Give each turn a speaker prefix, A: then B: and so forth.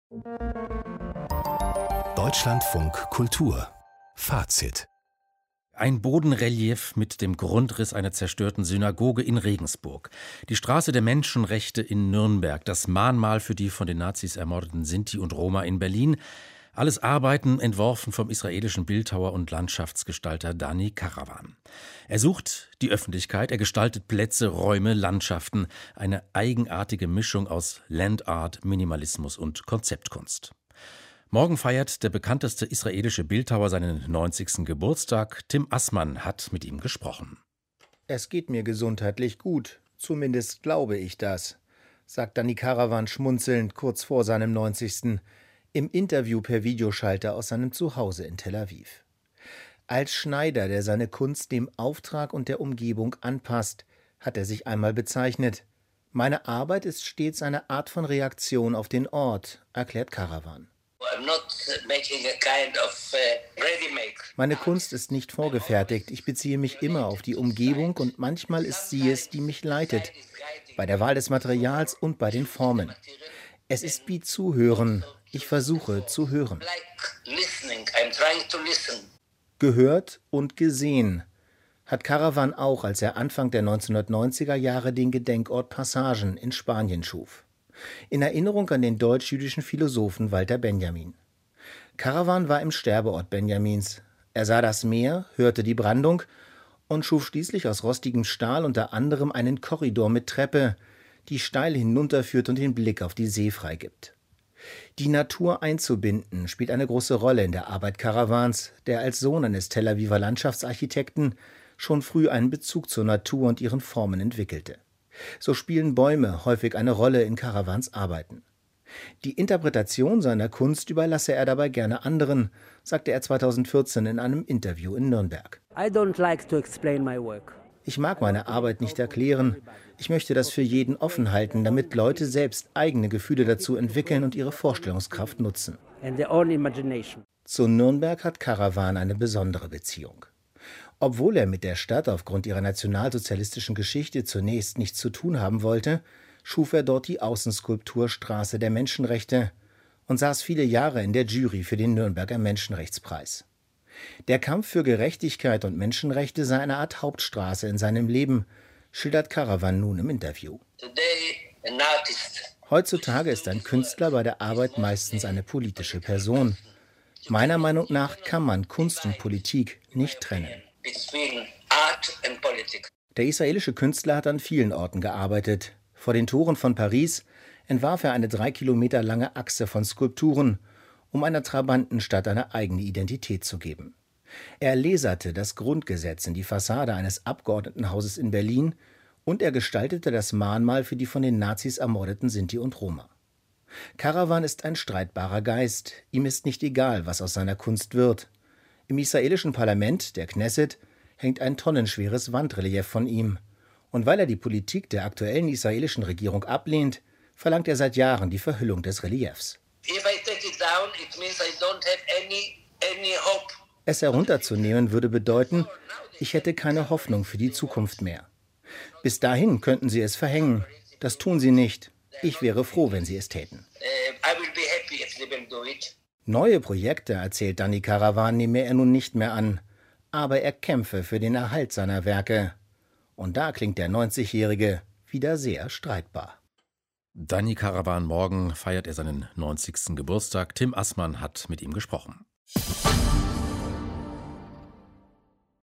A: Deutschlandfunk Kultur Fazit.
B: Ein Bodenrelief mit dem Grundriss einer zerstörten Synagoge in Regensburg. Die Straße der Menschenrechte in Nürnberg. Das Mahnmal für die von den Nazis ermordeten Sinti und Roma in Berlin. Alles Arbeiten entworfen vom israelischen Bildhauer und Landschaftsgestalter Dani Karavan. Er sucht die Öffentlichkeit, er gestaltet Plätze, Räume, Landschaften. Eine eigenartige Mischung aus Landart, Minimalismus und Konzeptkunst. Morgen feiert der bekannteste israelische Bildhauer seinen 90. Geburtstag. Tim Assmann hat mit ihm gesprochen.
C: Es geht mir gesundheitlich gut, zumindest glaube ich das, sagt Dani Karavan schmunzelnd kurz vor seinem 90. im Interview per Videoschalter aus seinem Zuhause in Tel Aviv. Als Schneider, der seine Kunst dem Auftrag und der Umgebung anpasst, hat er sich einmal bezeichnet. Meine Arbeit ist stets eine Art von Reaktion auf den Ort, erklärt Karavan. Meine Kunst ist nicht vorgefertigt. Ich beziehe mich immer auf die Umgebung und manchmal ist sie es, die mich leitet. Bei der Wahl des Materials und bei den Formen. Es ist wie Zuhören. Ich versuche zu hören. Gehört und gesehen hat Karavan auch, als er Anfang der 1990er Jahre den Gedenkort Passagen in Spanien schuf. In Erinnerung an den deutsch-jüdischen Philosophen Walter Benjamin. Karavan war im Sterbeort Benjamins. Er sah das Meer, hörte die Brandung und schuf schließlich aus rostigem Stahl unter anderem einen Korridor mit Treppe, die steil hinunterführt und den Blick auf die See freigibt. Die Natur einzubinden spielt eine große Rolle in der Arbeit Karavans, der als Sohn eines Tel Aviver Landschaftsarchitekten schon früh einen Bezug zur Natur und ihren Formen entwickelte. So spielen Bäume häufig eine Rolle in Karavans Arbeiten. Die Interpretation seiner Kunst überlasse er dabei gerne anderen, sagte er 2014 in einem Interview in Nürnberg. Ich mag meine Arbeit nicht erklären. Ich möchte das für jeden offen halten, damit Leute selbst eigene Gefühle dazu entwickeln und ihre Vorstellungskraft nutzen. Zu Nürnberg hat Karavan eine besondere Beziehung. Obwohl er mit der Stadt aufgrund ihrer nationalsozialistischen Geschichte zunächst nichts zu tun haben wollte, schuf er dort die Außenskulptur Straße der Menschenrechte und saß viele Jahre in der Jury für den Nürnberger Menschenrechtspreis. Der Kampf für Gerechtigkeit und Menschenrechte sei eine Art Hauptstraße in seinem Leben, schildert Karavan nun im Interview. Heutzutage ist ein Künstler bei der Arbeit meistens eine politische Person. Meiner Meinung nach kann man Kunst und Politik nicht trennen. Der israelische Künstler hat an vielen Orten gearbeitet. Vor den Toren von Paris entwarf er eine 3 Kilometer lange Achse von Skulpturen, um einer Trabantenstadt eine eigene Identität zu geben. Er leserte das Grundgesetz in die Fassade eines Abgeordnetenhauses in Berlin und er gestaltete das Mahnmal für die von den Nazis ermordeten Sinti und Roma. Karavan ist ein streitbarer Geist. Ihm ist nicht egal, was aus seiner Kunst wird. Im israelischen Parlament, der Knesset, hängt ein tonnenschweres Wandrelief von ihm. Und weil er die Politik der aktuellen israelischen Regierung ablehnt, verlangt er seit Jahren die Verhüllung des Reliefs. Es herunterzunehmen würde bedeuten, ich hätte keine Hoffnung für die Zukunft mehr. Bis dahin könnten sie es verhängen. Das tun sie nicht. Ich wäre froh, wenn sie es täten. Neue Projekte, erzählt Dani Karavan, nehme er nun nicht mehr an. Aber er kämpfe für den Erhalt seiner Werke. Und da klingt der 90-Jährige wieder sehr streitbar.
B: Dani Karavan, morgen feiert er seinen 90. Geburtstag. Tim Assmann hat mit ihm gesprochen.